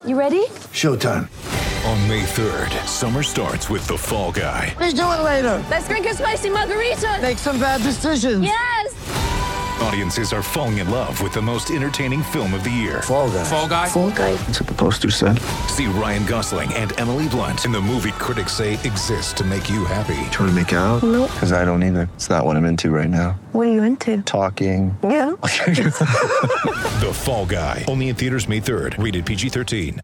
You ready? Showtime. On May 3rd, summer starts with The Fall Guy. Let's do it later. Let's drink a spicy margarita. Make some bad decisions. Yes! Audiences are falling in love with the most entertaining film of the year. Fall Guy. Fall Guy? Fall Guy. That's what the poster said. See Ryan Gosling and Emily Blunt in the movie critics say exists to make you happy. Trying to make it out? Nope. Because I don't either. It's not what I'm into right now. What are you into? Talking. Yeah. The Fall Guy. Only in theaters May 3rd. Rated PG-13.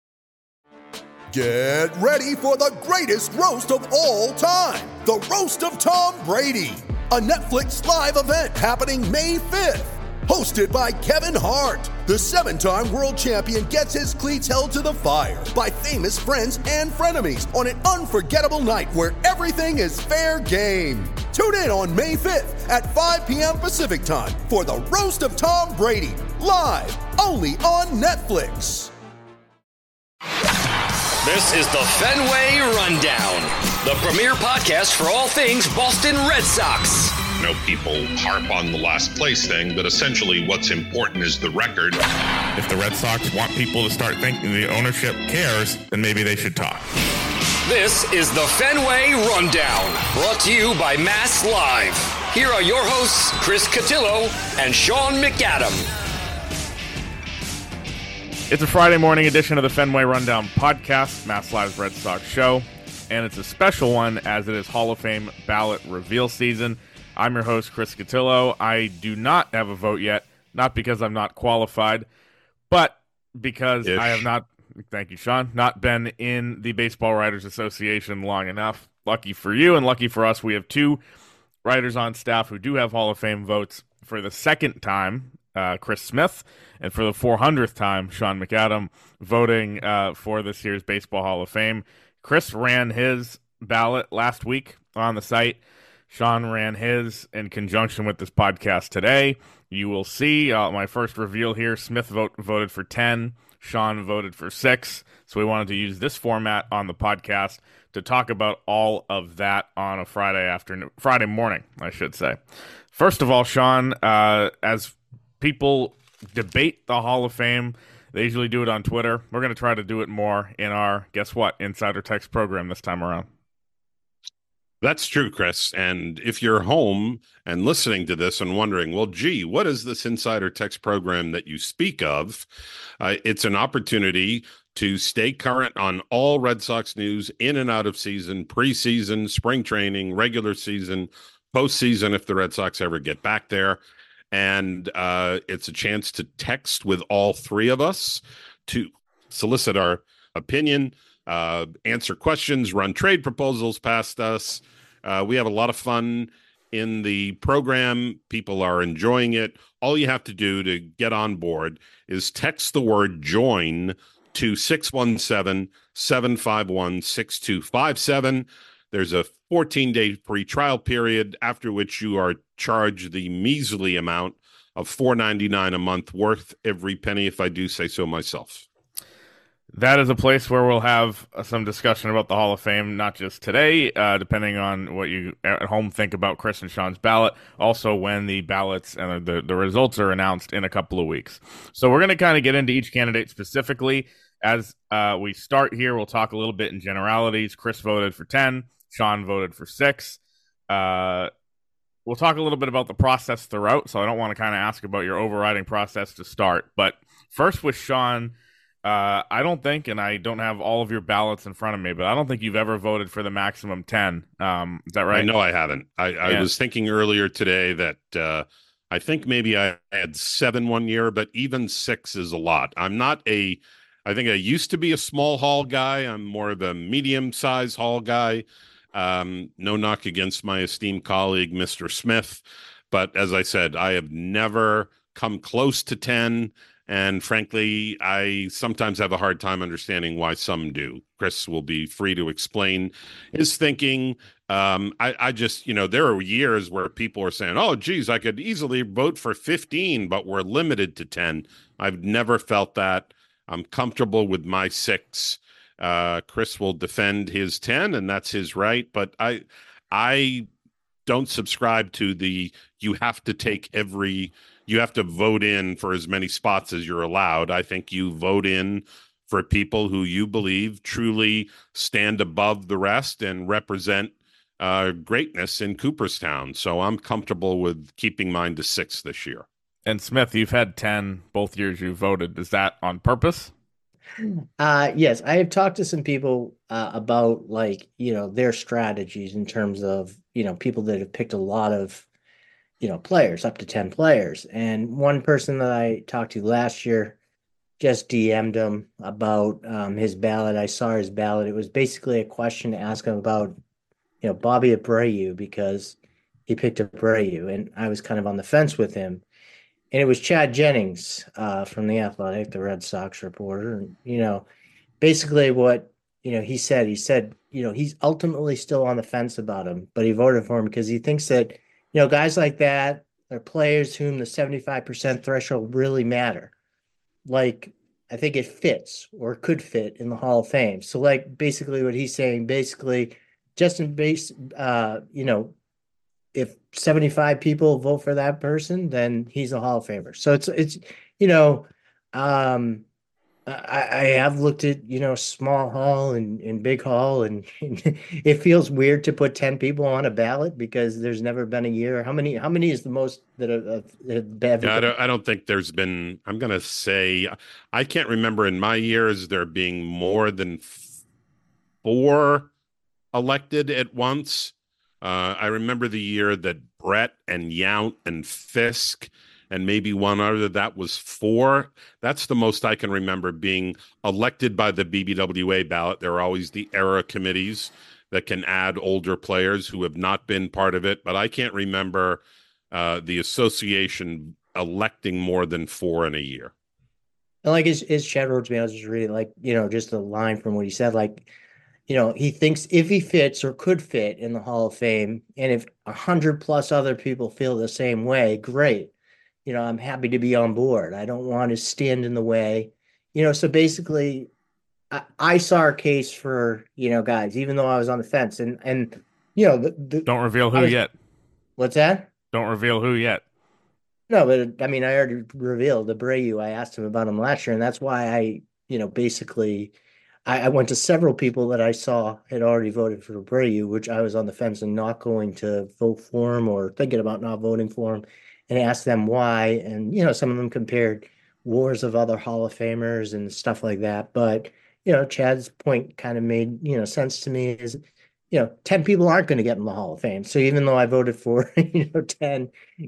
Get ready for the greatest roast of all time. The Roast of Tom Brady. A Netflix live event happening May 5th. Hosted by Kevin Hart. The 7-time world champion gets his cleats held to the fire by famous friends and frenemies on an unforgettable night where everything is fair game. Tune in on May 5th at 5 p.m. Pacific time for the Roast of Tom Brady. Live only on Netflix. This is the Fenway Rundown, the premier podcast for all things Boston Red Sox. I know people harp on the last place thing, but essentially what's important is the record. If the Red Sox want people to start thinking the ownership cares, then maybe they should talk. This is the Fenway Rundown, brought to you by Mass Live. Here are your hosts, Chris Cotillo and Sean McAdam. It's a Friday morning edition of the Fenway Rundown podcast, Mass Live's Red Sox show, and it's a special one as it is Hall of Fame ballot reveal season. I'm your host, Chris Cotillo. I do not have a vote yet, not because I'm not qualified, but because I have not, thank you, Sean, not been in the Baseball Writers Association long enough. Lucky for you and lucky for us, we have two writers on staff who do have Hall of Fame votes. For the second time, Chris Smith, and for the 400th time, Sean McAdam, voting for this year's Baseball Hall of Fame. Chris ran his ballot last week on the site. Sean ran his in conjunction with this podcast today. You will see my first reveal here. Smith voted for 10. Sean voted for 6. So we wanted to use this format on the podcast to talk about all of that on a Friday morning, I should say. First of all, Sean, as people debate the Hall of Fame, they usually do it on Twitter. We're going to try to do it more in our, guess what, Insider Text program this time around. That's true, Chris. And if you're home and listening to this and wondering, well, gee, what is this Insider Text program that you speak of? It's an opportunity to stay current on all Red Sox news in and out of season, preseason, spring training, regular season, postseason if the Red Sox ever get back there. And it's a chance to text with all three of us to solicit our opinion, answer questions, run trade proposals past us. We have a lot of fun in the program. People are enjoying it. All you have to do to get on board is text the word join to 617-751-6257. There's a 14-day free trial period, after which you are charged the measly amount of $4.99 a month, worth every penny, if I do say so myself. That is a place where we'll have some discussion about the Hall of Fame, not just today, depending on what you at home think about Chris and Sean's ballot, also when the ballots and the results are announced in a couple of weeks. So we're going to kind of get into each candidate specifically. As we start here, we'll talk a little bit in generalities. Chris voted for 10. Sean voted for 6. We'll talk a little bit about the process throughout, so I don't want to kind of ask about your overriding process to start. But first with Sean, I don't think, and I don't have all of your ballots in front of me, but I don't think you've ever voted for the maximum 10. Is that right? I know I haven't. I was thinking earlier today that I think maybe I had 7 one year, but even 6 is a lot. I think I used to be a small hall guy. I'm more of a medium-sized hall guy. No knock against my esteemed colleague, Mr. Smith. But as I said, I have never come close to 10. And frankly, I sometimes have a hard time understanding why some do. Chris will be free to explain his thinking. I just, there are years where people are saying, oh, geez, I could easily vote for 15, but we're limited to 10. I've never felt that. I'm comfortable with my 6. Chris will defend his 10, and that's his right. But I don't subscribe to you have to vote in for as many spots as you're allowed. I think you vote in for people who you believe truly stand above the rest and represent greatness in Cooperstown. So I'm comfortable with keeping mine to 6 this year. And Smith, you've had 10 both years you voted. Is that on purpose? Yes, I have talked to some people about their strategies in terms of, people that have picked a lot of, players, up to 10 players. And one person that I talked to last year just DM'd him about his ballot. I saw his ballot. It was basically a question to ask him about, Bobby Abreu, because he picked Abreu, and I was kind of on the fence with him. And it was Chad Jennings from The Athletic, the Red Sox reporter. And, basically what, he said, he's ultimately still on the fence about him, but he voted for him because he thinks that, guys like that are players whom the 75% threshold really matter. Like, I think it fits or could fit in the Hall of Fame. So, basically what he's saying, Justin Base, if 75 people vote for that person, then he's a Hall of Famer. So it's I have looked at, small hall and big hall, and it feels weird to put 10 people on a ballot because there's never been a year. How many is the most that have I don't think there's been, I'm going to say, I can't remember in my years there being more than 4 elected at once. I remember the year that Brett and Yount and Fisk and maybe one other, that was 4. That's the most I can remember being elected by the BBWA ballot. There are always the era committees that can add older players who have not been part of it, but I can't remember the association electing more than 4 in a year. And his Chad Rhodes, I was just reading, just a line from what he said, he thinks if he fits or could fit in the Hall of Fame, and if 100 plus other people feel the same way, great. I'm happy to be on board. I don't want to stand in the way. So basically, I saw a case for, guys, even though I was on the fence. And don't reveal who yet. What's that? Don't reveal who yet. No, but I already revealed Abreu. I asked him about him last year, and that's why I went to several people that I saw had already voted for Abreu, which I was on the fence and not going to vote for him or thinking about not voting for him, and asked them why. And, some of them compared wars of other Hall of Famers and stuff like that. But, Chad's point kind of made, sense to me is, 10 people aren't going to get in the Hall of Fame. So even though I voted for, 10,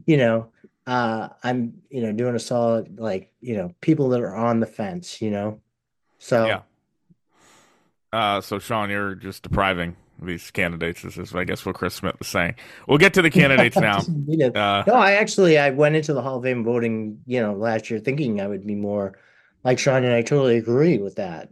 I'm, doing a solid, people that are on the fence, so. Yeah. So, Sean, you're just depriving these candidates. This is, I guess, what Chris Smith was saying. We'll get to the candidates now. No, I went into the Hall of Fame voting, last year thinking I would be more like Sean, and I totally agree with that.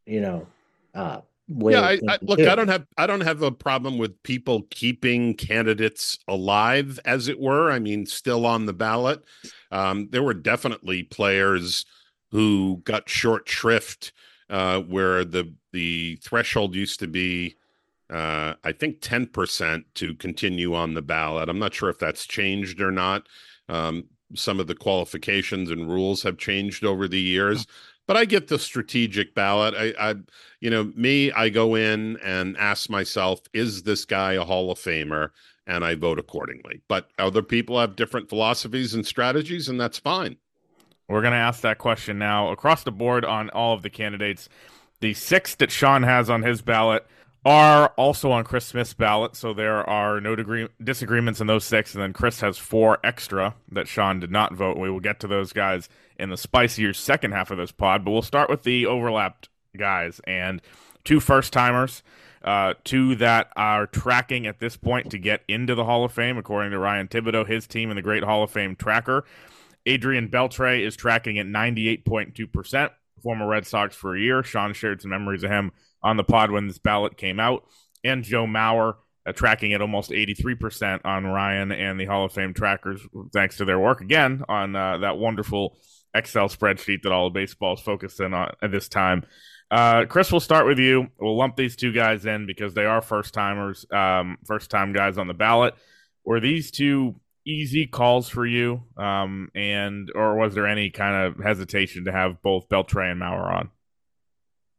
Look, I don't have a problem with people keeping candidates alive, as it were. Still on the ballot. There were definitely players who got short shrift. Where the threshold used to be, I think 10% to continue on the ballot. I'm not sure if that's changed or not. Some of the qualifications and rules have changed over the years, but I get the strategic ballot. I go in and ask myself, is this guy a Hall of Famer? And I vote accordingly. But other people have different philosophies and strategies, and that's fine. We're going to ask that question now across the board on all of the candidates. The 6 that Sean has on his ballot are also on Chris Smith's ballot, so there are no disagreements in those 6, and then Chris has 4 extra that Sean did not vote. We will get to those guys in the spicier second half of this pod, but we'll start with the overlapped guys, and 2 first-timers, 2 that are tracking at this point to get into the Hall of Fame, according to Ryan Thibodeau, his team in the Great Hall of Fame Tracker. Adrian Beltre is tracking at 98.2%, former Red Sox for a year. Sean shared some memories of him on the pod when this ballot came out. And Joe Mauer tracking at almost 83% on Ryan and the Hall of Fame trackers, thanks to their work, again, on that wonderful Excel spreadsheet that all of baseball is focused in on at this time. Chris, we'll start with you. We'll lump these 2 guys in because they are first-timers, first-time guys on the ballot. Were these 2 easy calls for you, or was there any kind of hesitation to have both Beltre and Mauer on?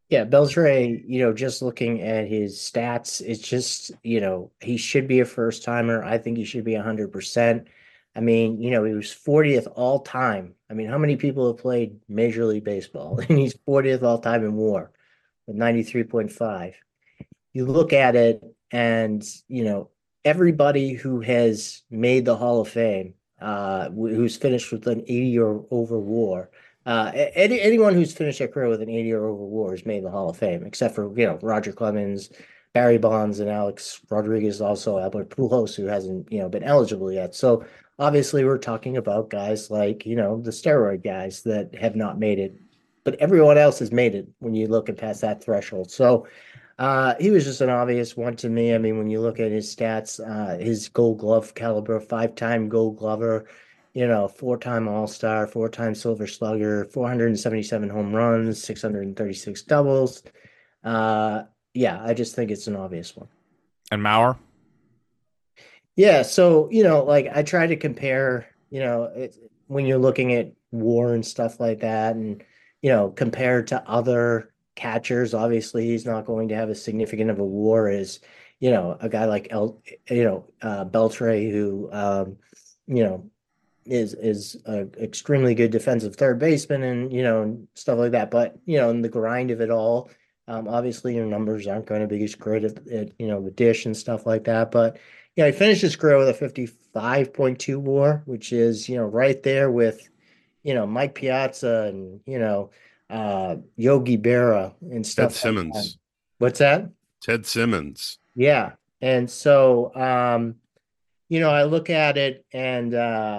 Yeah, Beltray, just looking at his stats, it's just, he should be a first timer. I think he should be 100%. I mean, he was 40th all time. I mean, how many people have played Major League Baseball? And he's 40th all time in WAR with 93.5. You look at it and, everybody who has made the Hall of Fame, who's finished with an 80 or over WAR, anyone who's finished their career with an 80 or over WAR has made the Hall of Fame, except for, Roger Clemens, Barry Bonds, and Alex Rodriguez, also Albert Pujols, who hasn't, been eligible yet. So obviously we're talking about guys like, the steroid guys that have not made it, but everyone else has made it when you look at past that threshold. So he was just an obvious one to me. I mean, when you look at his stats, his Gold Glove caliber, 5-time Gold Glover, 4-time All-Star, 4-time Silver Slugger, 477 home runs, 636 doubles. Yeah, I just think it's an obvious one. And Mauer? Yeah, so, like I try to compare, when you're looking at WAR and stuff like that, and, compared to other catchers, obviously he's not going to have as significant of a WAR as, a guy like Beltray, who, is a extremely good defensive third baseman and, stuff like that. But, in the grind of it all, obviously your numbers aren't going to be as great at the dish and stuff like that. But, he finished his career with a 55.2 WAR, which is, right there with, Mike Piazza and, Yogi Berra and stuff. Ted Simmons. Like that. What's that? Ted Simmons. Yeah. And so, I look at it and,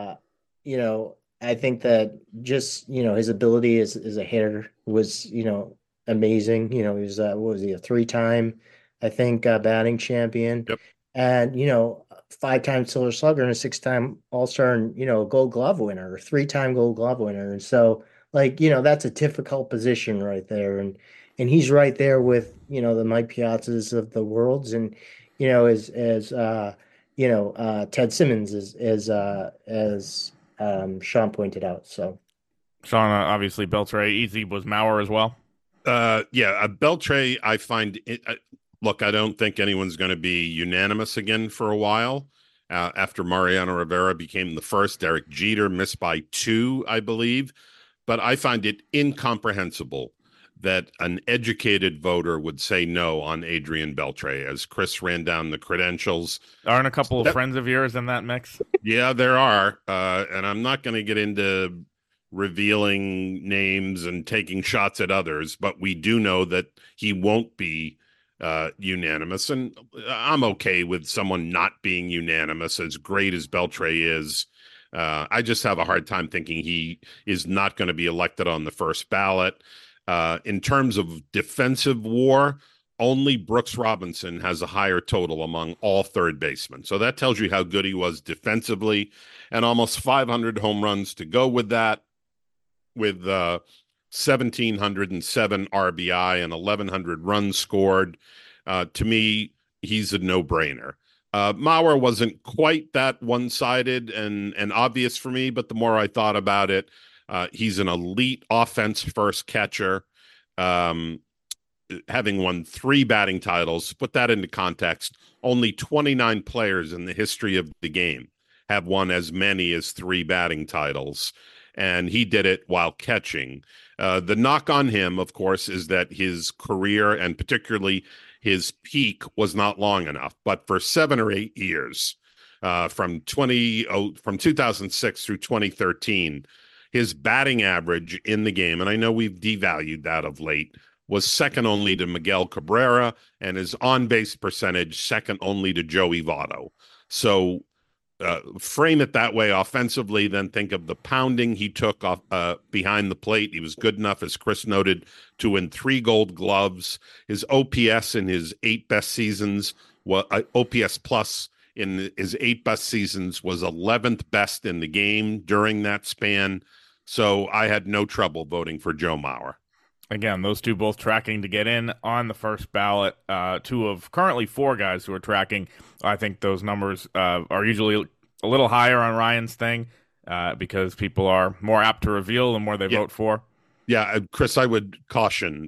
I think that just, his ability as a hitter was, amazing. He was, what was he, a 3-time, I think, batting champion. Yep. And, 5-time Silver Slugger and a 6-time All-Star and, Gold Glove winner, 3-time Gold Glove winner. And so, that's a difficult position right there. And he's right there with, the Mike Piazzas of the worlds and, as Ted Simmons as Sean pointed out. So, Sean, obviously Beltray, easy was Mauer as well. Beltray, I find it. Look, I don't think anyone's going to be unanimous again for a while. After Mariano Rivera became the first, Derek Jeter missed by 2, I believe. But I find it incomprehensible that an educated voter would say no on Adrian Beltray, as Chris ran down the credentials. Aren't a couple of friends of yours in that mix? Yeah, there are. And I'm not going to get into revealing names and taking shots at others, but we do know that he won't be unanimous. And I'm okay with someone not being unanimous, as great as Beltray is. I just have a hard time thinking he is not going to be elected on the first ballot. In terms of defensive WAR, only Brooks Robinson has a higher total among all third basemen. So that tells you how good he was defensively, and almost 500 home runs to go with that, with 1,707 RBI and 1,100 runs scored. To me, he's a no-brainer. Mauer wasn't quite that one-sided and obvious for me, but the more I thought about it, he's an elite offense-first catcher, having won 3 batting titles. To put that into context, only 29 players in the history of the game have won as many as 3 batting titles, and he did it while catching. The knock on him, of course, is that his career, and particularly his peak, was not long enough. But for 7 or 8 years, from 2006 through 2013, his batting average in the game, and I know we've devalued that of late, was second only to Miguel Cabrera, and his on-base percentage second only to Joey Votto. So frame it that way offensively, then think of the pounding he took off behind the plate. He was good enough, as Chris noted, to win 3 Gold Gloves. His OPS in his 8 best seasons, OPS plus in his 8 best seasons, was 11th best in the game during that span. So I had no trouble voting for Joe Mauer. Again, those two both tracking to get in on the first ballot. 2 of currently 4 guys who are tracking. I think those numbers are usually a little higher on Ryan's thing because people are more apt to reveal the more they vote for. Yeah, Chris, I would caution that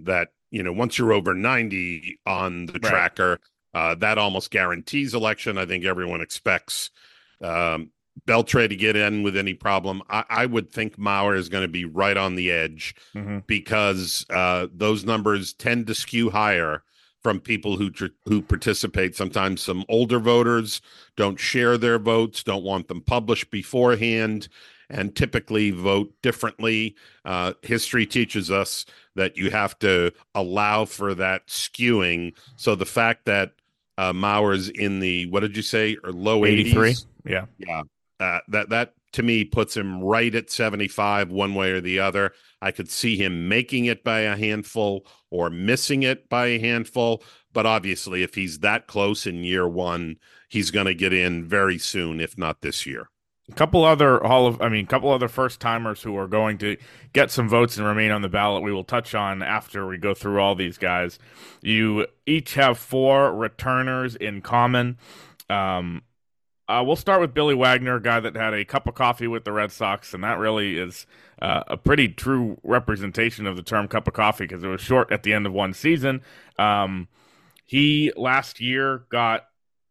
once you're over 90 on the tracker, that almost guarantees election. I think everyone expects Beltre to get in with any problem. I would think Maurer is going to be right on the edge because those numbers tend to skew higher from people who participate. Sometimes some older voters don't share their votes, don't want them published beforehand, and typically vote differently. History teaches us that you have to allow for that skewing. So the fact that Maurer's in the, what did you say, or low 83? 80s? Yeah. That to me puts him right at 75 one way or the other. I could see him making it by a handful or missing it by a handful, but obviously if he's that close in year one, he's going to get in very soon, if not this year. A couple other first timers who are going to get some votes and remain on the ballot we will touch on after we go through all these guys. You each have 4 returners in common. We'll start with Billy Wagner, a guy that had a cup of coffee with the Red Sox, and that really is a pretty true representation of the term cup of coffee because it was short at the end of one season. He last year got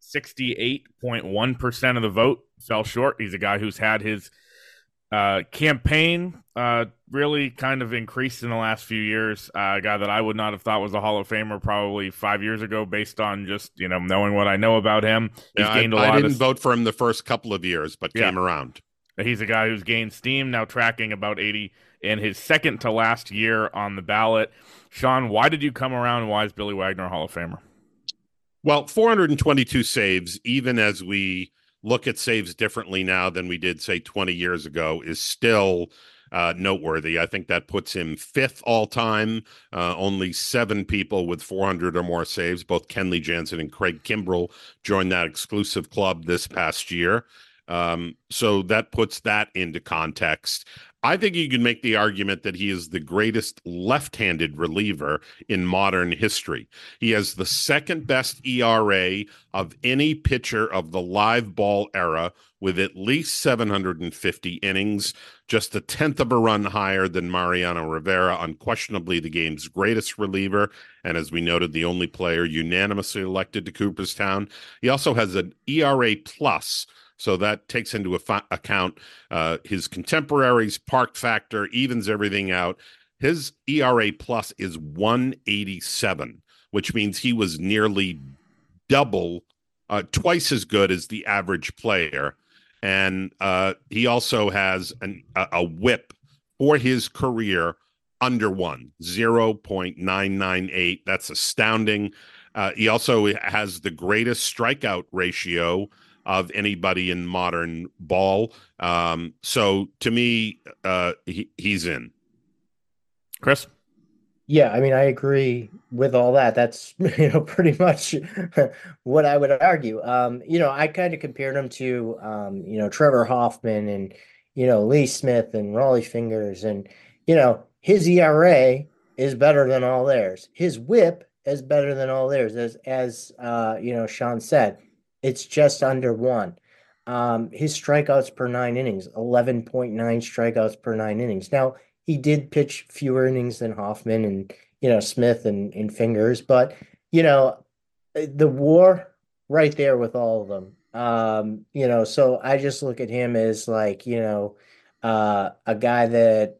68.1% of the vote, fell short. He's a guy who's had his campaign really kind of increased in the last few years. A guy that I would not have thought was a Hall of Famer probably 5 years ago based on just, knowing what I know about him. He's gained a lot. I didn't vote for him the first couple of years, but came around. He's a guy who's gained steam, now tracking about 80 in his second to last year on the ballot. Sean, why did you come around, and why is Billy Wagner a Hall of Famer? Well, 422 saves, even as we look at saves differently now than we did, say, 20 years ago, is still noteworthy. I think that puts him 5th all-time. Only 7 people with 400 or more saves. Both Kenley Jansen and Craig Kimbrell joined that exclusive club this past year. So that puts that into context. I think you can make the argument that he is the greatest left-handed reliever in modern history. He has the second best ERA of any pitcher of the live ball era with at least 750 innings, just a 10th of a run higher than Mariano Rivera, unquestionably the game's greatest reliever, and as we noted, the only player unanimously elected to Cooperstown. He also has an ERA plus, so that takes into account his contemporaries, park factor, evens everything out. His ERA plus is 187, which means he was nearly twice as good as the average player. And he also has a whip for his career under 1, 0.998. That's astounding. He also has the greatest strikeout ratio of anybody in modern ball. So to me, he's in. Chris? Yeah, I mean, I agree with all that. That's, pretty much what I would argue. I kind of compared him to, Trevor Hoffman and, Lee Smith and Raleigh Fingers. And, his ERA is better than all theirs. His whip is better than all theirs. As Sean said, it's just under 1. His strikeouts per 9 innings, 11.9 strikeouts per 9 innings. Now, he did pitch fewer innings than Hoffman and, Smith and Fingers, but, the WAR right there with all of them. So I just look at him as like, a guy that,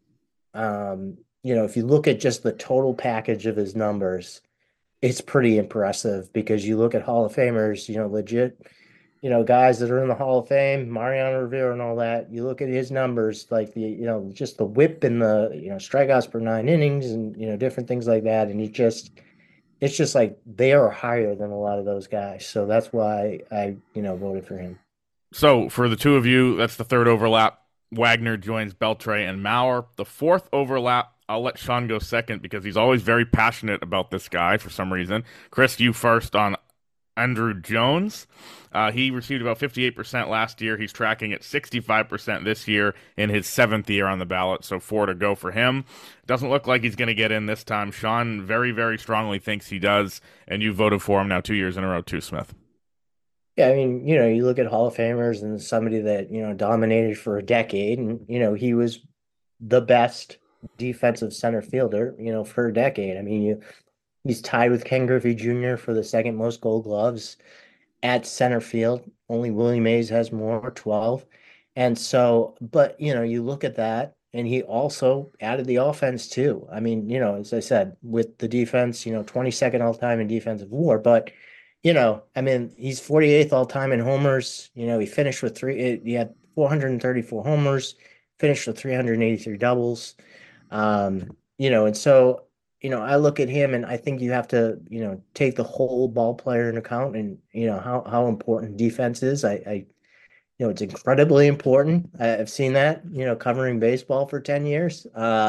if you look at just the total package of his numbers, it's pretty impressive because you look at Hall of Famers, legit, guys that are in the Hall of Fame, Mariano Rivera and all that. You look at his numbers, like just the whip and the, strikeouts per 9 innings and, different things like that. And it's just like they are higher than a lot of those guys. So that's why I, voted for him. So for the two of you, that's the third overlap. Wagner joins Beltre and Maurer. The fourth overlap, I'll let Sean go second because he's always very passionate about this guy for some reason. Chris, you first on Andruw Jones. He received about 58% last year. He's tracking at 65% this year in his 7th year on the ballot, so 4 to go for him. Doesn't look like he's going to get in this time. Sean very, very strongly thinks he does, and you voted for him now 2 years in a row too, Smith. Yeah, I mean, you look at Hall of Famers and somebody that, dominated for a decade and, he was the best defensive center fielder, for a decade. I mean, you He's tied with Ken Griffey Jr. for the second most Gold Gloves at center field. Only Willie Mays has more, 12. And so, but you look at that, and he also added the offense too. I mean, as I said, with the defense, 22nd all time in defensive WAR, but I mean, he's 48th all time in homers. He finished with he had 434 homers, finished with 383 doubles. And so, I look at him and I think you have to, take the whole ball player into account and, how important defense is. It's incredibly important. I've seen that, covering baseball for 10 years,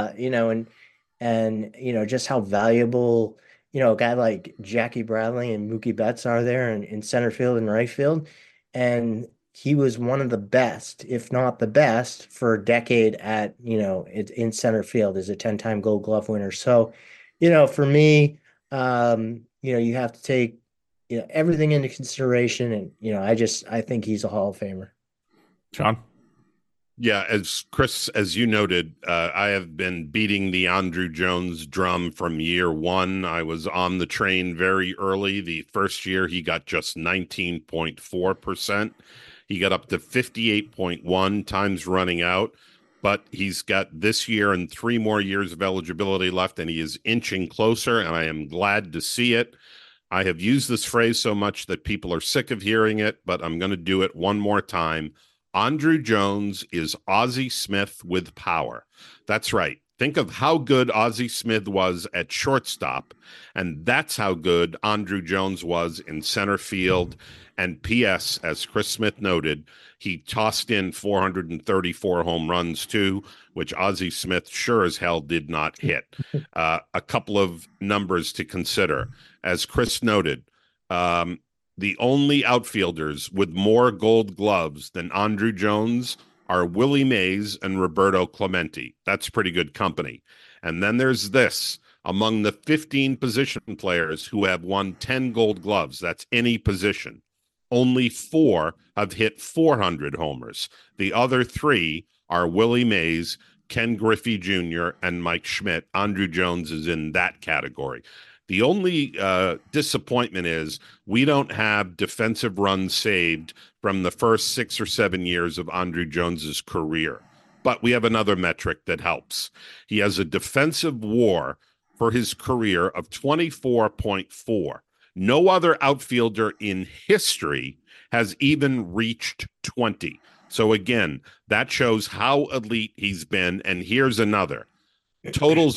and just how valuable, a guy like Jackie Bradley and Mookie Betts are there in center field and right field. And he was one of the best, if not the best, for a decade at, in center field as a 10-time Gold Glove winner. So, for me, you have to take, everything into consideration. And, I think he's a Hall of Famer. Sean? Yeah, as Chris, as you noted, I have been beating the Andruw Jones drum from year one. I was on the train very early. The first year, he got just 19.4%. He got up to 58.1 times running out, but he's got this year and 3 more years of eligibility left, and he is inching closer, and I am glad to see it. I have used this phrase so much that people are sick of hearing it, but I'm going to do it one more time. Andruw Jones is Ozzie Smith with power. That's right. Think of how good Ozzie Smith was at shortstop, and that's how good Andruw Jones was in center field. And P.S., as Chris Smith noted, he tossed in 434 home runs too, which Ozzie Smith sure as hell did not hit. A couple of numbers to consider. As Chris noted, the only outfielders with more Gold Gloves than Andruw Jones are Willie Mays and Roberto Clemente. That's pretty good company. And then there's this. Among the 15 position players who have won 10 Gold Gloves, that's any position, only 4 have hit 400 homers. The other 3 are Willie Mays, Ken Griffey Jr., and Mike Schmidt. Andruw Jones is in that category. The only disappointment is we don't have defensive runs saved from the first 6 or 7 years of Andruw Jones's career. But we have another metric that helps. He has a defensive WAR for his career of 24.4. No other outfielder in history has even reached 20. So again, that shows how elite he's been. And here's another. Total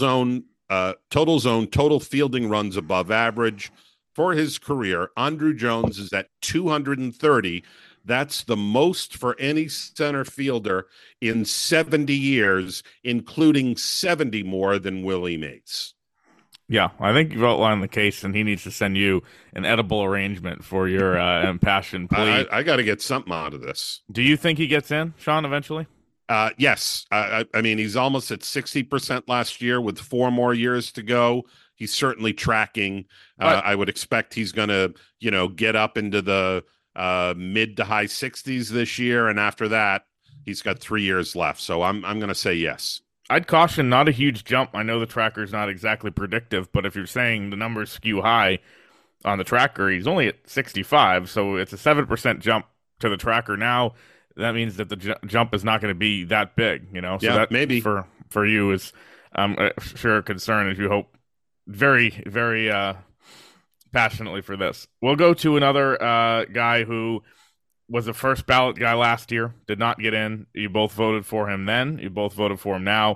fielding runs above average. For his career, Andruw Jones is at 230. That's the most for any center fielder in 70 years, including 70 more than Willie Mays. Yeah, I think you've outlined the case, and he needs to send you an edible arrangement for your impassioned plea. I got to get something out of this. Do you think he gets in, Sean, eventually? Yes. I mean, he's almost at 60% last year with 4 more years to go. He's certainly tracking. I would expect he's going to, get up into the mid to high 60s this year. And after that, he's got 3 years left. So I'm going to say yes. I'd caution not a huge jump. I know the tracker's not exactly predictive, but if you're saying the numbers skew high on the tracker, he's only at 65. So it's a 7% jump to the tracker now. That means that the jump is not going to be that big, So yeah, that maybe for you is sure a concern as you hope very, very passionately for this. We'll go to another guy who was the first ballot guy last year, did not get in. You both voted for him then. You both voted for him now.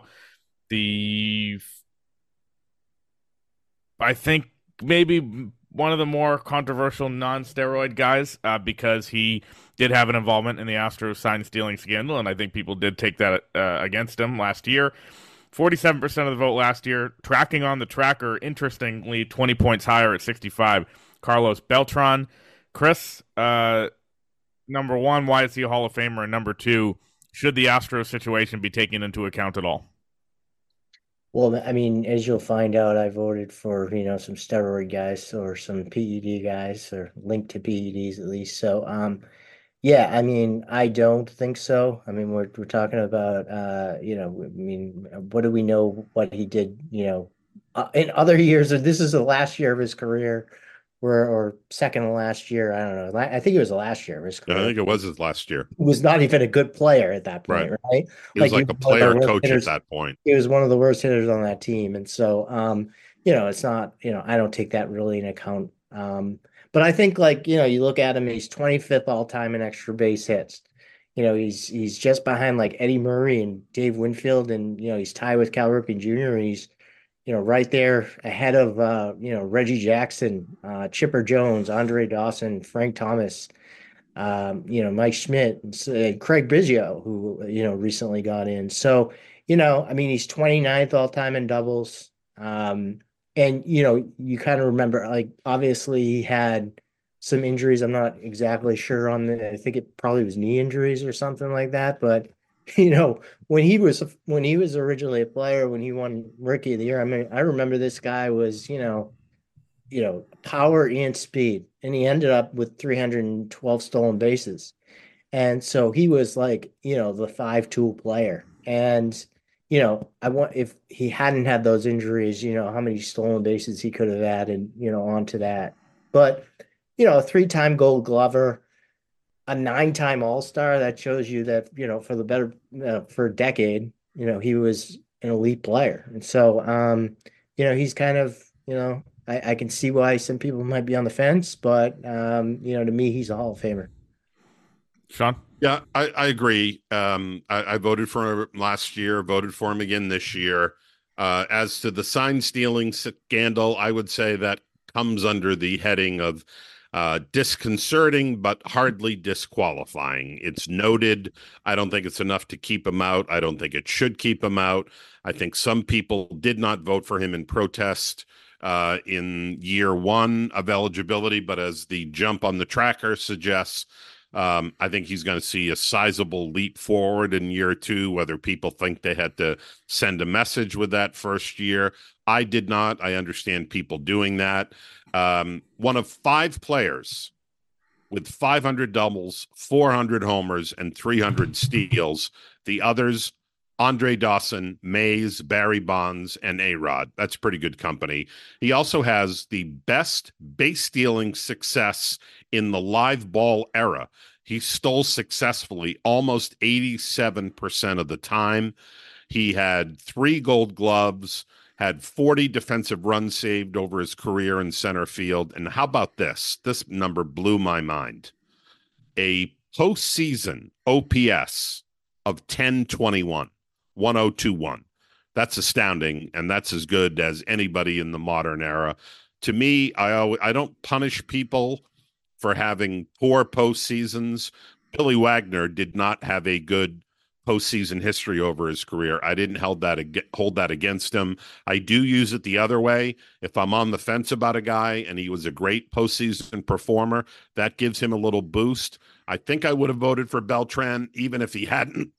I think maybe one of the more controversial non-steroid guys because he did have an involvement in the Astros sign-stealing scandal, and I think people did take that against him last year. 47% of the vote last year. Tracking on the tracker, interestingly, 20 points higher at 65. Carlos Beltran. Chris, number one, why is he a Hall of Famer? And number two, should the Astros situation be taken into account at all? Well, I mean, as you'll find out, I voted for, some steroid guys or some PED guys or linked to PEDs at least. So, yeah, I mean, I don't think so. I mean, we're talking about, what do we know what he did, in other years, and this is the last year of his career, or second to last year. I don't know. I think it was the last year of his career. I think it was his last year. He was not even a good player at that point, right? He was like a player coach at that point. He was one of the worst hitters on that team. And so, it's not, I don't take that really into account. But I think, you look at him, he's 25th all time in extra base hits. He's just behind like Eddie Murray and Dave Winfield, and he's tied with Cal Ripken Jr. And he's right there ahead of Reggie Jackson, Chipper Jones, Andre Dawson, Frank Thomas, Mike Schmidt, and Craig Biggio, who recently got in. So he's 29th all time in doubles. And you kind of remember, like, obviously he had some injuries. I'm not exactly sure on I think it probably was knee injuries or something like that. But, when he was originally a player, when he won Rookie of the Year, I remember this guy was, power and speed, and he ended up with 312 stolen bases. And so he was like, the 5-tool player. And, if he hadn't had those injuries, how many stolen bases he could have added, onto that. But, a 3-time Gold Glover, a 9-time All-Star, that shows you that, for a decade, he was an elite player. And so, he's kind of, I can see why some people might be on the fence, but, to me, he's a Hall of Famer. Sean? Yeah, I agree. I voted for him last year, voted for him again this year. As to the sign stealing scandal, I would say that comes under the heading of disconcerting, but hardly disqualifying. It's noted. I don't think it's enough to keep him out. I don't think it should keep him out. I think some people did not vote for him in protest in year one of eligibility, but as the jump on the tracker suggests, I think he's going to see a sizable leap forward in year two, whether people think they had to send a message with that first year. I did not. I understand people doing that. One of 5 players with 500 doubles, 400 homers, and 300 steals. The others, Andre Dawson, Mays, Barry Bonds, and A-Rod. That's pretty good company. He also has the best base stealing success in the live ball era. He stole successfully almost 87% of the time. He had 3 Gold Gloves, had 40 defensive runs saved over his career in center field. And how about this? This number blew my mind. A postseason OPS of 1021. 1021. That's astounding, and that's as good as anybody in the modern era. To me, I don't punish people for having poor postseasons. Billy Wagner did not have a good postseason history over his career. I didn't hold that against him. I do use it the other way. If I'm on the fence about a guy and he was a great postseason performer, that gives him a little boost. I think I would have voted for Beltran even if he hadn't,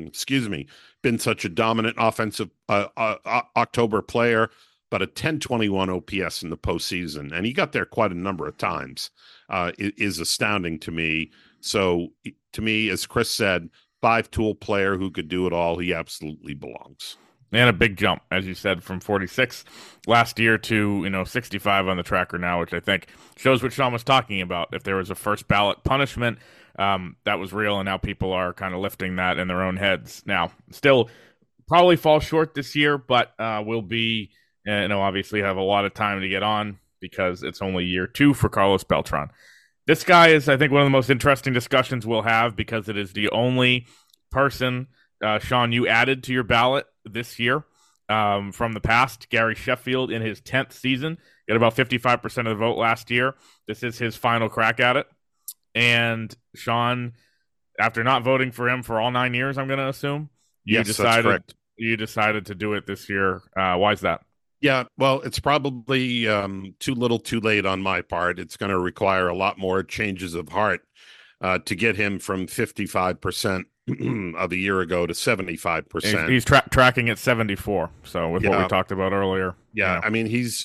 been such a dominant offensive October player. But a 1021 OPS in the postseason, and he got there quite a number of times, is astounding to me. So to me, as Chris said, 5-tool player who could do it all. He absolutely belongs. And a big jump, as you said, from 46 last year to 65 on the tracker now, which I think shows what Sean was talking about. If there was a first ballot punishment, that was real, and now people are kind of lifting that in their own heads. Now, still probably fall short this year, but will be, obviously have a lot of time to get on because it's only year 2 for Carlos Beltran. This guy is, I think, one of the most interesting discussions we'll have because it is the only person, Sean, you added to your ballot this year from the past. Gary Sheffield in his 10th season got about 55% of the vote last year. This is his final crack at it. And Sean, after not voting for him for all 9 years, I'm going to assume, that's correct. You decided to do it this year. Why is that? Yeah, well, it's probably too little too late on my part. It's going to require a lot more changes of heart to get him from 55% of a year ago to 75%. He's tracking at 74. So with what we talked about earlier. Yeah, I mean, he's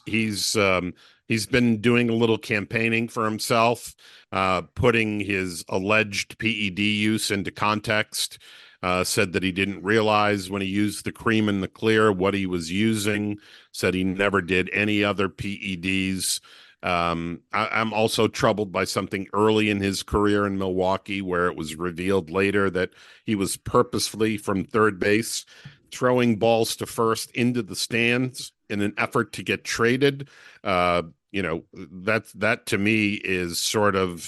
been doing a little campaigning for himself, putting his alleged PED use into context. said that he didn't realize when he used the cream in the clear what he was using, said he never did any other PEDs. I'm also troubled by something early in his career in Milwaukee where it was revealed later that he was purposefully from third base throwing balls to first into the stands in an effort to get traded. That to me is sort of,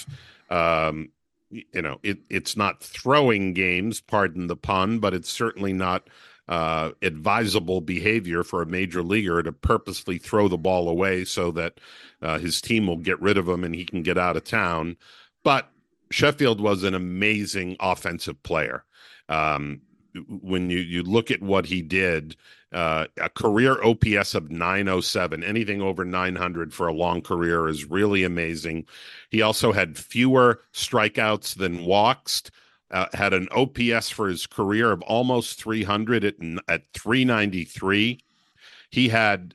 it's not throwing games, pardon the pun, but it's certainly not advisable behavior for a major leaguer to purposely throw the ball away so that his team will get rid of him and he can get out of town. But Sheffield was an amazing offensive player. When you look at what he did, a career OPS of 907, anything over 900 for a long career is really amazing. He also had fewer strikeouts than walks, had an OPS for his career of almost 300 at 393. He had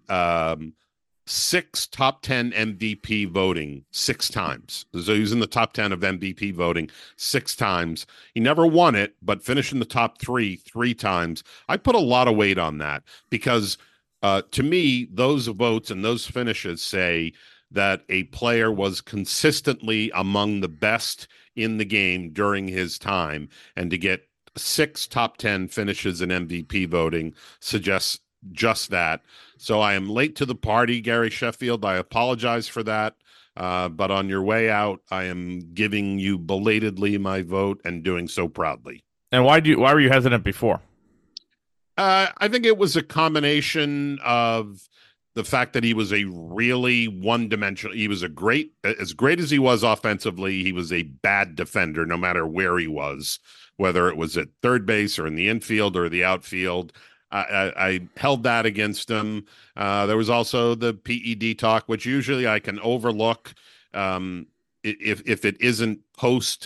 6 top 10 MVP voting 6 times. So he was in the top 10 of MVP voting 6 times. He never won it, but finished in the top 3 times. I put a lot of weight on that because to me, those votes and those finishes say that a player was consistently among the best in the game during his time. And to get 6 top 10 finishes in MVP voting suggests just that. So I am late to the party, Gary Sheffield. I apologize for that. But on your way out, I am giving you belatedly my vote and doing so proudly. And why were you hesitant before? I think it was a combination of the fact that he was a really one-dimensional. He was as great as he was offensively, he was a bad defender no matter where he was, whether it was at third base or in the infield or the outfield. I held that against him. There was also the PED talk, which usually I can overlook if it isn't post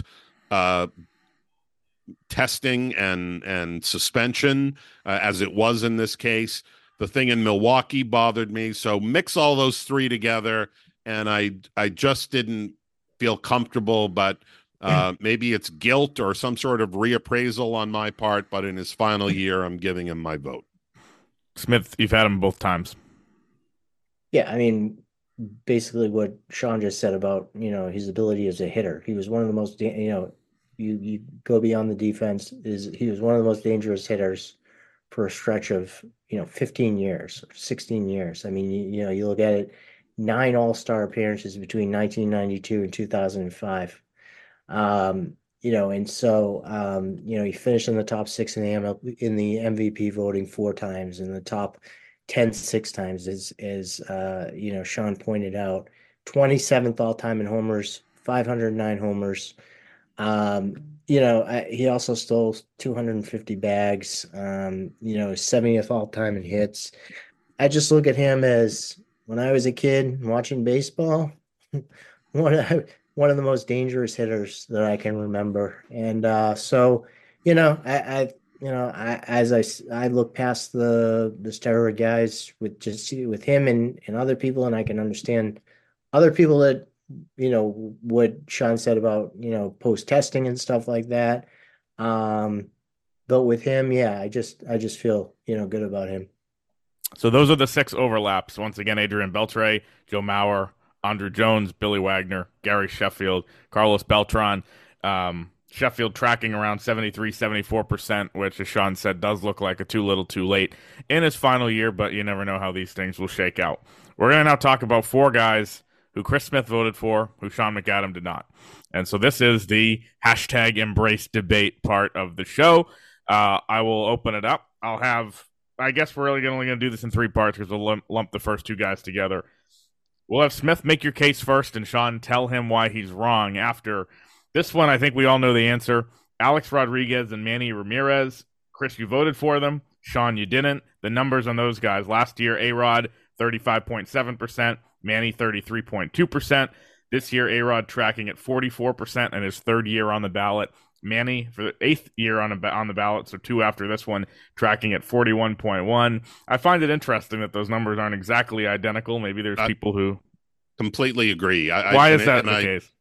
testing and suspension, as it was in this case. The thing in Milwaukee bothered me. So mix all those 3 together, and I just didn't feel comfortable, but maybe it's guilt or some sort of reappraisal on my part, but in his final year, I'm giving him my vote. Smith, you've had him both times. Yeah, I mean, basically what Sean just said about, his ability as a hitter. He was one of the most, you go beyond the defense, he was one of the most dangerous hitters for a stretch of, 15 years, 16 years. I mean, you look at it, 9 All-Star appearances between 1992 and 2005. And so, he finished in the top 6 in the MVP voting 4 times, in the top 10 6 times, as Sean pointed out, 27th all time in homers, 509 homers. He also stole 250 bags, 70th all time in hits. I just look at him as, when I was a kid watching baseball, one of the most dangerous hitters that I can remember. And as I look past the steroid guys with him and other people, and I can understand other people that, what Sean said about, post testing and stuff like that. But with him, yeah, I just feel, good about him. So those are the 6 overlaps. Once again, Adrian Beltre, Joe Mauer, Andruw Jones, Billy Wagner, Gary Sheffield, Carlos Beltran. Sheffield tracking around 73-74%, which, as Sean said, does look like a too little too late in his final year, but you never know how these things will shake out. We're going to now talk about 4 guys who Chris Smith voted for, who Sean McAdam did not. And so this is the #embrace debate part of the show. I will open it up. I guess we're really only going to do this in 3 parts because we'll lump the first 2 guys together. We'll have Smith make your case first, and Sean tell him why he's wrong after. This one, I think we all know the answer. Alex Rodriguez and Manny Ramirez. Chris, you voted for them. Sean, you didn't. The numbers on those guys. Last year, A-Rod, 35.7%. Manny, 33.2%. This year, A-Rod tracking at 44% in his 3rd year on the ballot. Manny, for the 8th year on the ballot, so 2 after this one, tracking at 41.1. I find it interesting that those numbers aren't exactly identical. Maybe there's people who... Completely agree. Why is that the case?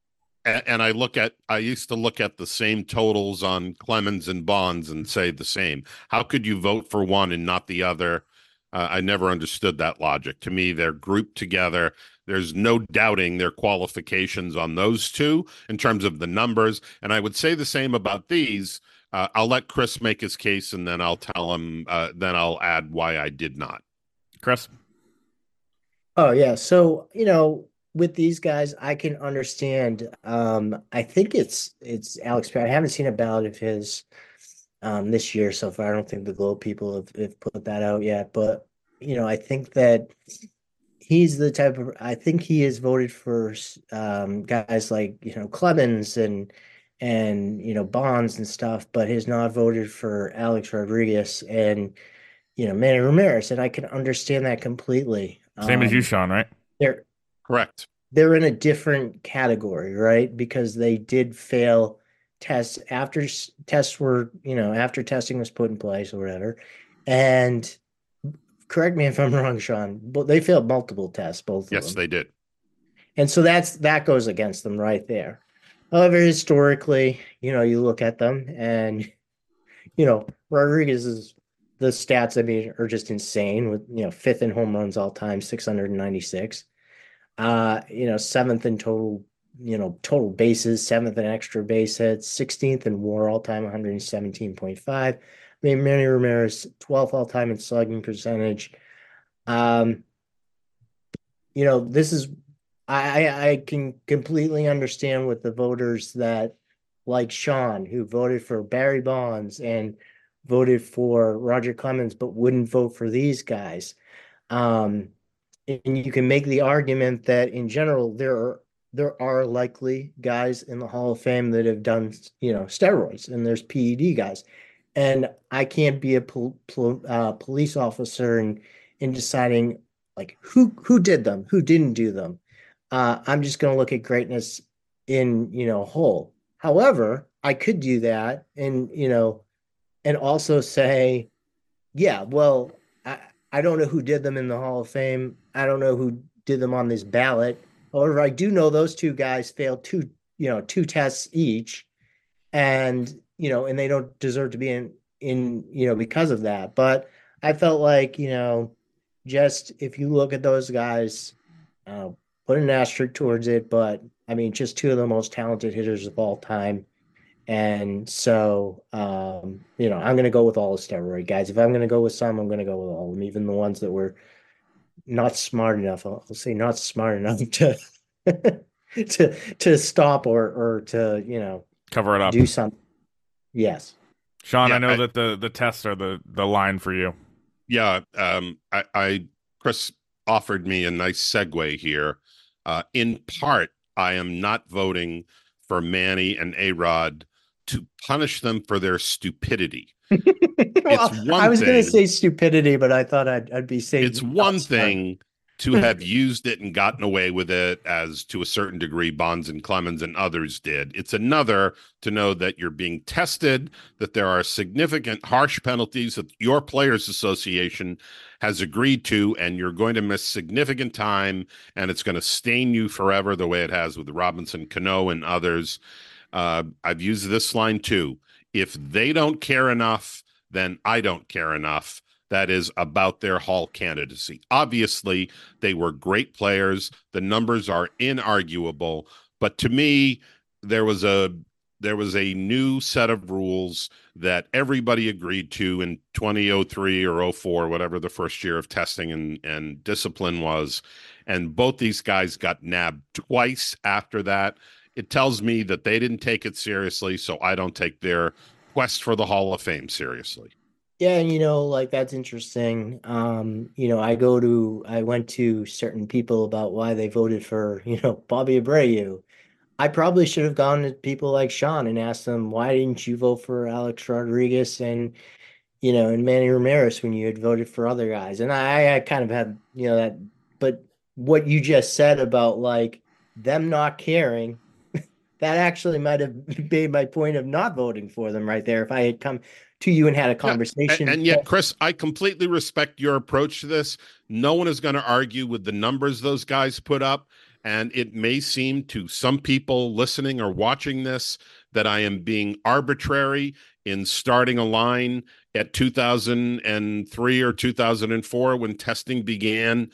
And I used to look at the same totals on Clemens and Bonds and say the same. How could you vote for one and not the other? I never understood that logic. To me, they're grouped together. There's no doubting their qualifications on those two in terms of the numbers. And I would say the same about these. I'll let Chris make his case, and then I'll tell him, then I'll add why I did not. Chris? Oh, yeah. So, with these guys, I can understand. I think it's Alex Perry. I haven't seen a ballot of his this year so far. I don't think the Globe people have put that out yet. But, I think that he's the type of, I think he has voted for guys like, Clemens and Bonds and stuff, but has not voted for Alex Rodriguez and, Manny Ramirez. And I can understand that completely. Same as you, Sean, right? They're correct. They're in a different category, right? Because they did fail tests after tests were, after testing was put in place or whatever. And correct me if I'm wrong, Sean, but they failed multiple tests, both of them. Yes, they did. And so that goes against them right there. However, historically, you look at them and, Rodriguez's the stats, are just insane with, fifth in home runs all time, 696. Seventh in total bases, seventh in extra base hits, 16th in WAR all time, 117.5. Manny Ramirez, 12th all time in slugging percentage. This is, I can completely understand with the voters that, like Sean, who voted for Barry Bonds and voted for Roger Clemens, but wouldn't vote for these guys. And you can make the argument that in general, there are likely guys in the Hall of Fame that have done, steroids, and there's PED guys. And I can't be a police officer in deciding like who did them, who didn't do them. I'm just going to look at greatness in, whole. However, I could do that and also say, yeah, well, I don't know who did them in the Hall of Fame. I don't know who did them on this ballot. However, I do know those two guys failed two tests each, and and they don't deserve to be in because of that. But I felt like, just if you look at those guys, put an asterisk towards it. But just two of the most talented hitters of all time. And so, I'm going to go with all the steroid guys. If I'm going to go with some, I'm going to go with all of them, even the ones that were not smart enough. I'll say not smart enough to stop or to, cover it up, do something. Yes. Sean, yeah, I know that the tests are the line for you. Yeah. Chris offered me a nice segue here. In part, I am not voting for Manny and A-Rod to punish them for their stupidity. Well, I was going to say stupidity, but I thought I'd be saying it's one thing to have used it and gotten away with it, as to a certain degree Bonds and Clemens and others did. It's another to know that you're being tested, that there are significant harsh penalties that your Players Association has agreed to, and you're going to miss significant time, and it's going to stain you forever the way it has with Robinson Cano and others. I've used this line too. If they don't care enough, then I don't care enough. That is about their Hall candidacy. Obviously, they were great players. The numbers are inarguable. But to me, there was a new set of rules that everybody agreed to in 2003 or 04, whatever the first year of testing and discipline was. And both these guys got nabbed twice after that. It tells me that they didn't take it seriously, so I don't take their quest for the Hall of Fame seriously. Yeah, and that's interesting. I went to certain people about why they voted for, Bobby Abreu. I probably should have gone to people like Sean and asked them, why didn't you vote for Alex Rodriguez and Manny Ramirez when you had voted for other guys? And I kind of had, that, but what you just said about like them not caring, that actually might have made my point of not voting for them right there. If I had come to you and had a conversation. And yet, Chris, I completely respect your approach to this. No one is going to argue with the numbers those guys put up. And it may seem to some people listening or watching this that I am being arbitrary in starting a line at 2003 or 2004 when testing began.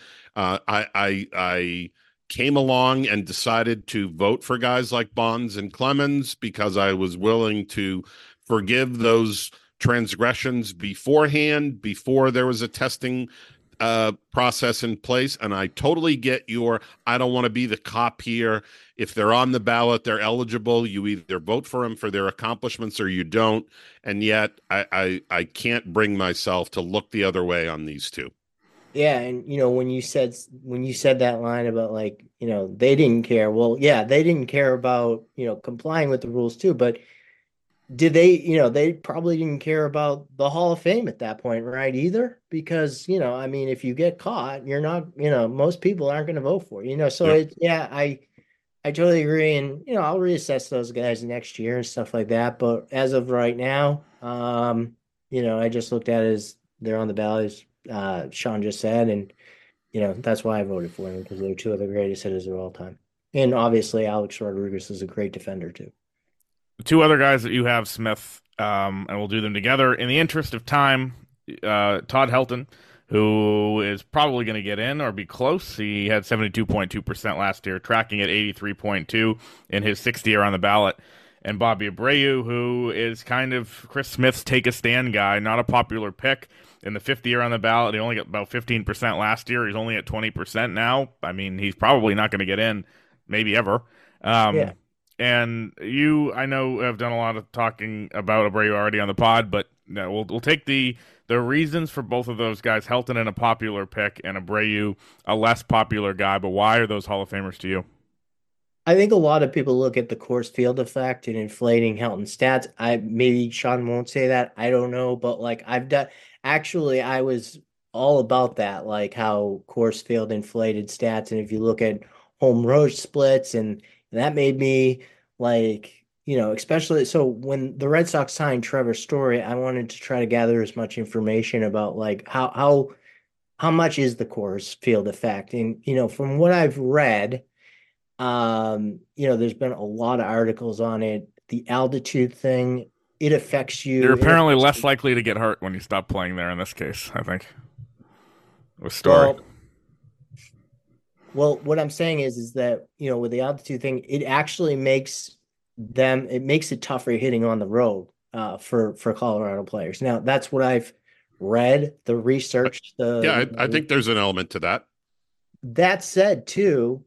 I came along and decided to vote for guys like Bonds and Clemens because I was willing to forgive those transgressions beforehand, before there was a testing process in place. And I totally get I don't want to be the cop here. If they're on the ballot, they're eligible. You either vote for them for their accomplishments or you don't. And yet I can't bring myself to look the other way on these two. Yeah, and when you said that line about like, they didn't care. Well, yeah, they didn't care about, complying with the rules too, but did they, they probably didn't care about the Hall of Fame at that point, right? Either, because, I mean, if you get caught, you're not, most people aren't going to vote for you, so Yeah. I totally agree. And, I'll reassess those guys next year and stuff like that. But as of right now, I just looked at it as they're on the ballot, as Sean just said. And, that's why I voted for them, because they're two of the greatest hitters of all time. And obviously, Alex Rodriguez is a great defender, too. Two other guys that you have, Smith, and we'll do them together. In the interest of time, Todd Helton, who is probably going to get in or be close. He had 72.2% last year, tracking at 83.2 in his 6th year on the ballot. And Bobby Abreu, who is kind of Chris Smith's take-a-stand guy, not a popular pick. In the 5th year on the ballot, he only got about 15% last year. He's only at 20% now. I mean, he's probably not going to get in, maybe ever. Yeah. And you, I know, have done a lot of talking about Abreu already on the pod, but we'll take the reasons for both of those guys. Helton in a popular pick and Abreu a less popular guy, but why are those Hall of Famers to you? I think a lot of people look at the Coors Field effect and inflating Helton's stats. Maybe Sean won't say that. I don't know, but like I was all about that, like how Coors Field inflated stats. And if you look at home run splits, and that made me like, especially so when the Red Sox signed Trevor Story, I wanted to try to gather as much information about like how much is the Coors Field effect. And, from what I've read, there's been a lot of articles on it. The altitude thing, it affects you. You're apparently less likely to get hurt when you stop playing there in this case, I think. With Story. Well, what I'm saying is that, with the altitude thing, it actually makes it tougher hitting on the road for Colorado players. Now, that's what I've read, the research. I think there's an element to that. That said, too,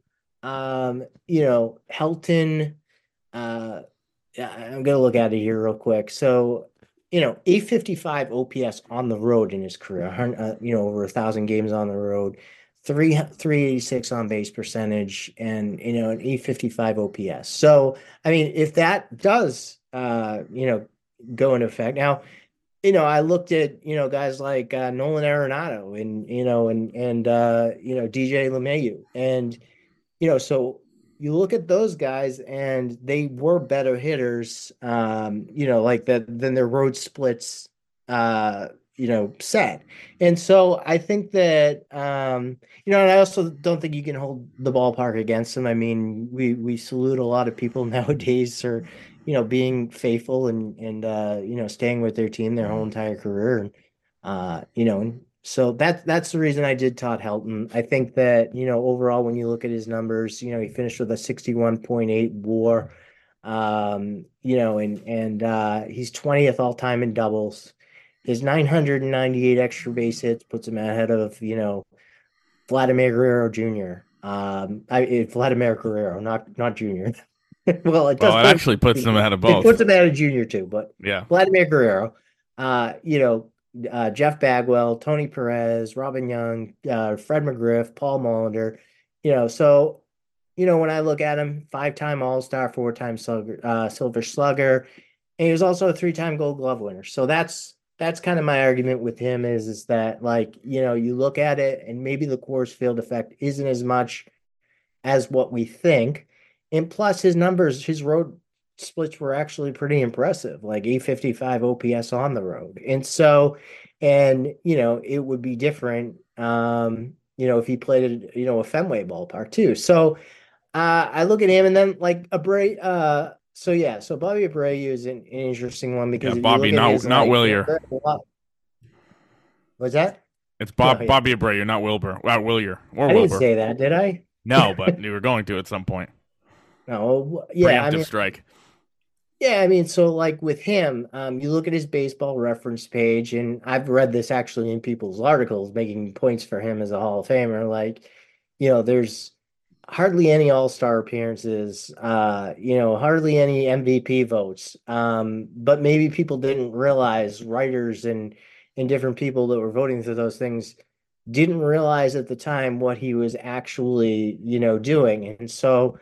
Helton, I'm going to look at it here real quick. So, 855 OPS on the road in his career, over 1,000 games on the road. 386 on base percentage, and an 855 OPS. So I mean, if that does go into effect, now I looked at guys like Nolan Arenado and DJ LeMahieu, and so you look at those guys and they were better hitters, like that than their road splits said. And so I think that, and I also don't think you can hold the ballpark against them. I mean, we salute a lot of people nowadays for, being faithful and staying with their team their whole entire career. And, so that's the reason I did Todd Helton. I think that, overall, when you look at his numbers, he finished with a 61.8 WAR, and he's 20th all time in doubles. His 998 extra base hits puts him ahead of, Vladimir Guerrero Jr. Vladimir Guerrero, not Jr. Well, it actually puts him ahead of both. It puts him ahead of Jr. too, but yeah, Vladimir Guerrero, Jeff Bagwell, Tony Perez, Robin Young, Fred McGriff, Paul Molitor, so, when I look at him, 5-time All-Star, 4-time Silver Slugger, and he was also a 3-time Gold Glove winner. So that's kind of my argument with him is that, like, you look at it and maybe the Coors Field effect isn't as much as what we think. And plus his numbers, his road splits were actually pretty impressive, like 855 OPS on the road. And so, it would be different, if he played at, a Fenway ballpark too. So I look at him and then like Abreu. So Bobby Abreu is an interesting one because if Bobby, you look at his, not like, Willier. What's that? It's Bobby Abreu, not Wilbur. Willier or I Wilbur. didn't say that, did I? No, but you were going to at some point. No, yeah, Preemptive strike. Yeah, I mean, so like with him, you look at his baseball reference page, and I've read this actually in people's articles making points for him as a Hall of Famer. Like, there's hardly any All-Star appearances, hardly any MVP votes. But maybe people didn't realize, writers and different people that were voting for those things didn't realize at the time what he was actually, doing. And so,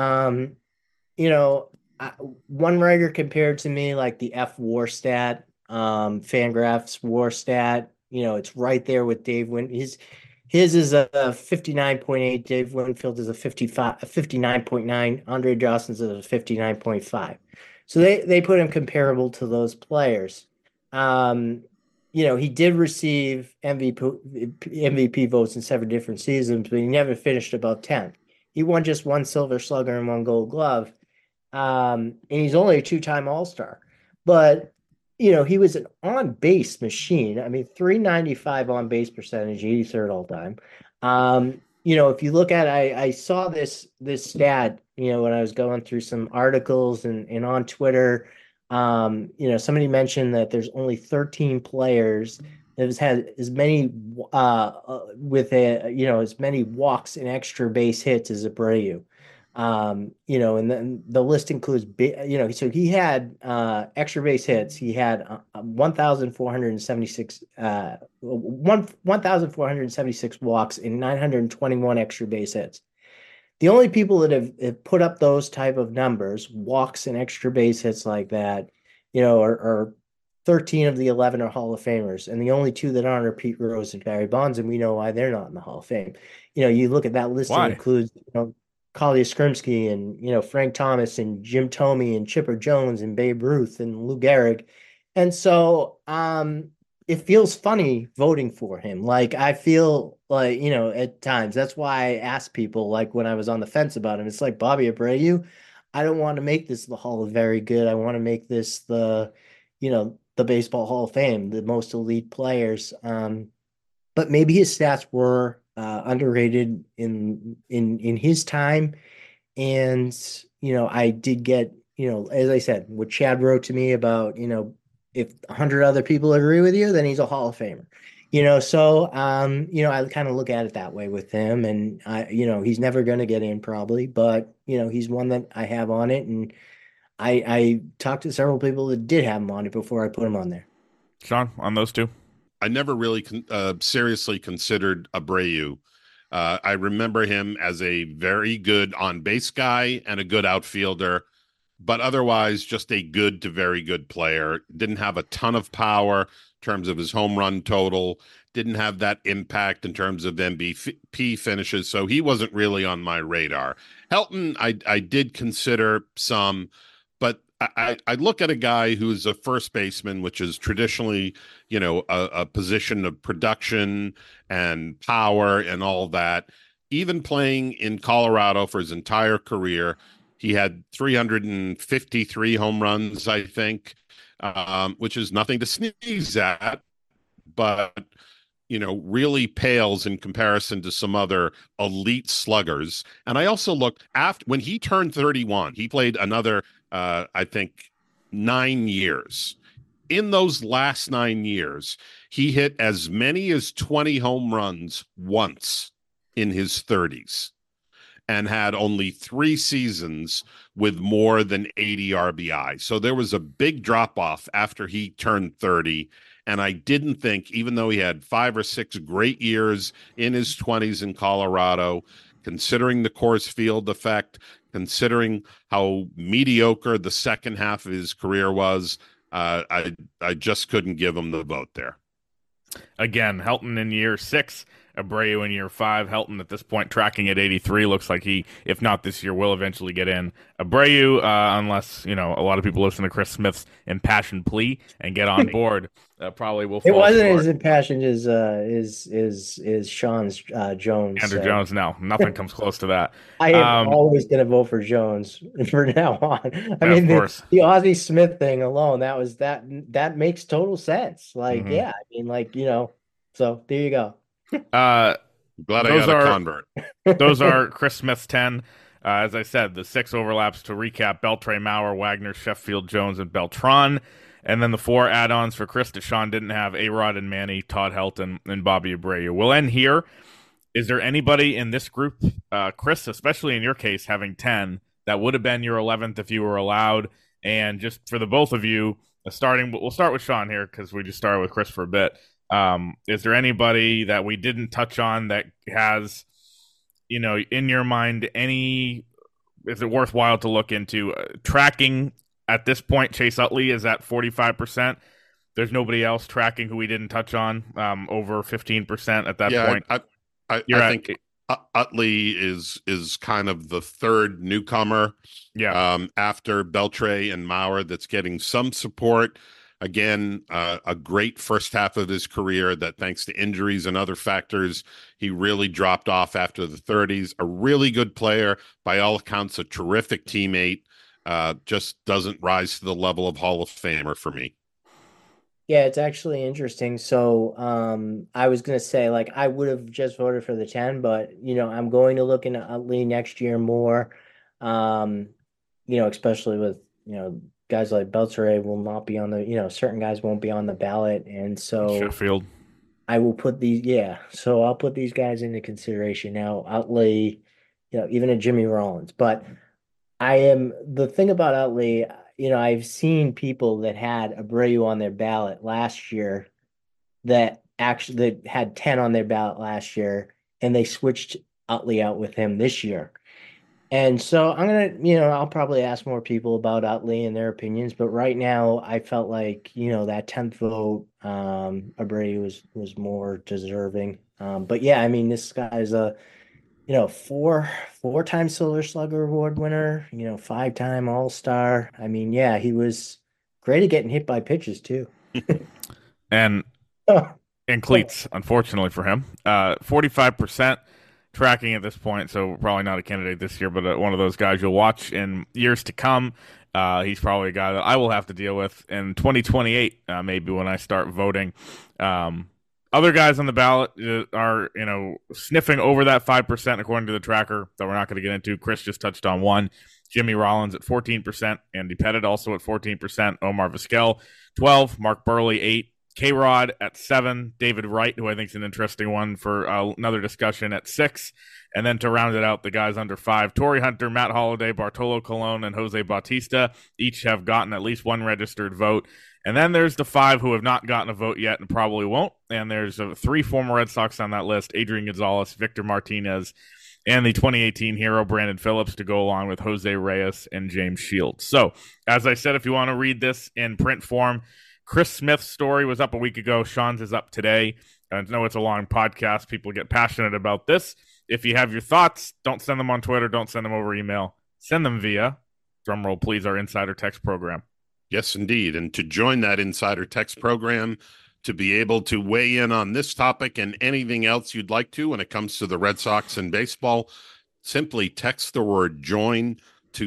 one writer compared to me like the F WAR stat, Fangraphs WAR stat. It's right there with Dave Win. His is a 59.8. Dave Winfield is a 59.9. Andre Dawson's is a 59.5. So they put him comparable to those players. He did receive MVP votes in 7 different seasons, but he never finished above 10. He won just 1 Silver Slugger and 1 Gold Glove. And he's only a 2-time All-Star. But, he was an on-base machine. I mean, 395 on-base percentage, 83rd all-time. If you look at, I saw this stat, when I was going through some articles and on Twitter, somebody mentioned that there's only 13 players that has had as many as many walks and extra base hits as Abreu. And then the list includes, so he had extra base hits. He had 1,476 walks and 921 extra base hits. The only people that have put up those type of numbers, walks and extra base hits like that, are 13 of the 11 are Hall of Famers. And the only 2 that aren't are Pete Rose and Barry Bonds. And we know why they're not in the Hall of Fame. You look at that list, it includes, Carl Yastrzemski and, Frank Thomas and Jim Thome and Chipper Jones and Babe Ruth and Lou Gehrig. And so it feels funny voting for him. Like, I feel like, at times, that's why I asked people, like when I was on the fence about him, it's like Bobby Abreu, I don't want to make this the Hall of Very Good. I want to make this the Baseball Hall of Fame, the most elite players. But maybe his stats were underrated in his time. And, I did get, as I said, what Chad wrote to me about, if 100 other people agree with you, then he's a Hall of Famer, so, I kind of look at it that way with him, and he's never going to get in probably, but, he's one that I have on it. And I talked to several people that did have him on it before I put him on there. Sean, on those 2? I never really seriously considered Abreu. I remember him as a very good on-base guy and a good outfielder, but otherwise just a good to very good player. Didn't have a ton of power in terms of his home run total. Didn't have that impact in terms of MVP finishes, so he wasn't really on my radar. Helton, I did consider some, but I look at a guy who's a first baseman, which is traditionally, a position of production and power and all that. Even playing in Colorado for his entire career, he had 353 home runs, I think, which is nothing to sneeze at, but really pales in comparison to some other elite sluggers. And I also looked after when he turned 31, he played another, I think, 9 years. In those last 9 years, he hit as many as 20 home runs once in his 30s and had only 3 seasons with more than 80 RBI. So there was a big drop-off after he turned 30. And I didn't think, even though he had 5 or 6 great years in his 20s in Colorado, considering the Coors Field effect, considering how mediocre the second half of his career was, I just couldn't give him the vote there. Again, Helton in year 6 Abreu in year 5. Helton at this point tracking at 83. Looks like he, if not this year, will eventually get in. Abreu, unless, a lot of people listen to Chris Smith's impassioned plea and get on board, probably will fall It wasn't short. as impassioned as Sean's Jones. Andrew Jones, no. Nothing comes close to that. I am always going to vote for Jones from now on. Of course. The Ozzie Smith thing alone, that makes total sense. Like, yeah, so there you go. Glad I got a convert. Those are Chris Smith's 10. As I said, the 6 overlaps to recap: Beltre, Maurer, Wagner, Sheffield, Jones, and Beltran. And then the 4 add-ons for Chris that Sean didn't have: A-Rod and Manny, Todd Helton, and Bobby Abreu. We'll end here. Is there anybody in this group, Chris, especially in your case, having 10, that would have been your 11th if you were allowed? And just for the both of you, we'll start with Sean here because we just started with Chris for a bit. Is there anybody that we didn't touch on that has, in your mind, is it worthwhile to look into? Tracking at this point, Chase Utley is at 45%. There's nobody else tracking who we didn't touch on, over 15% at that point. I think Utley is kind of the third newcomer after Beltre and Maurer that's getting some support. Again, a great first half of his career that, thanks to injuries and other factors, he really dropped off after the 30s. A really good player, by all accounts, a terrific teammate, just doesn't rise to the level of Hall of Famer for me. Yeah, it's actually interesting. So I was going to say, I would have just voted for the 10, but, I'm going to look into Utley next year more, especially with, guys like Beltre will not be on the, certain guys won't be on the ballot. And so Sheffield, I will put so I'll put these guys into consideration now. Utley, even a Jimmy Rollins. But the thing about Utley, I've seen people that had Abreu on their ballot last year that had 10 on their ballot last year, and they switched Utley out with him this year. And so I'm going to, I'll probably ask more people about Utley and their opinions, but right now I felt like, that 10th vote, Abreu was more deserving. But yeah, this guy's a, four-time Silver Slugger Award winner, 5-time All-Star. He was great at getting hit by pitches too. and cleats, unfortunately for him. 45% tracking at this point, so probably not a candidate this year, but one of those guys you'll watch in years to come. He's probably a guy that I will have to deal with in 2028, maybe when I start voting. Other guys on the ballot are, sniffing over that 5% according to the tracker that we're not going to get into. Chris just touched on one. Jimmy Rollins at 14%. Andy Pettit also at 14%. Omar Vizquel, 12. Mark Burley, 8. K-Rod at 7. David Wright, who I think is an interesting one for another discussion, at 6. And then to round it out, the guys under 5, Torrey Hunter, Matt Holliday, Bartolo Colon, and Jose Bautista each have gotten at least one registered vote. And then there's the 5 who have not gotten a vote yet and probably won't. And there's 3 former Red Sox on that list: Adrian Gonzalez, Victor Martinez, and the 2018 hero Brandon Phillips, to go along with Jose Reyes and James Shields. So, as I said, if you want to read this in print form, Chris Smith's story was up a week ago. Sean's is up today. I know it's a long podcast. People get passionate about this. If you have your thoughts, don't send them on Twitter. Don't send them over email. Send them via, drumroll please, our Insider Text program. Yes, indeed. And to join that Insider Text program, to be able to weigh in on this topic and anything else you'd like to when it comes to the Red Sox and baseball, simply text the word JOIN to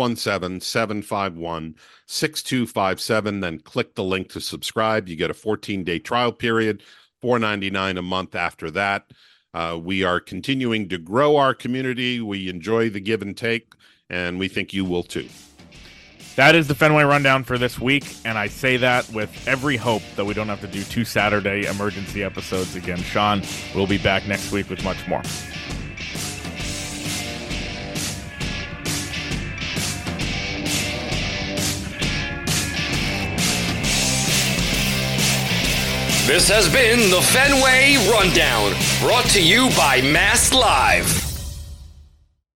617-751-6257, then click the link to subscribe. You get a 14-day trial period, $4.99 a month after that. We are continuing to grow our community. We enjoy the give and take, and we think you will too. That is the Fenway Rundown for this week, and I say that with every hope that we don't have to do 2 Saturday emergency episodes again. Sean will be back next week with much more. This has been the Fenway Rundown, brought to you by Mass Live.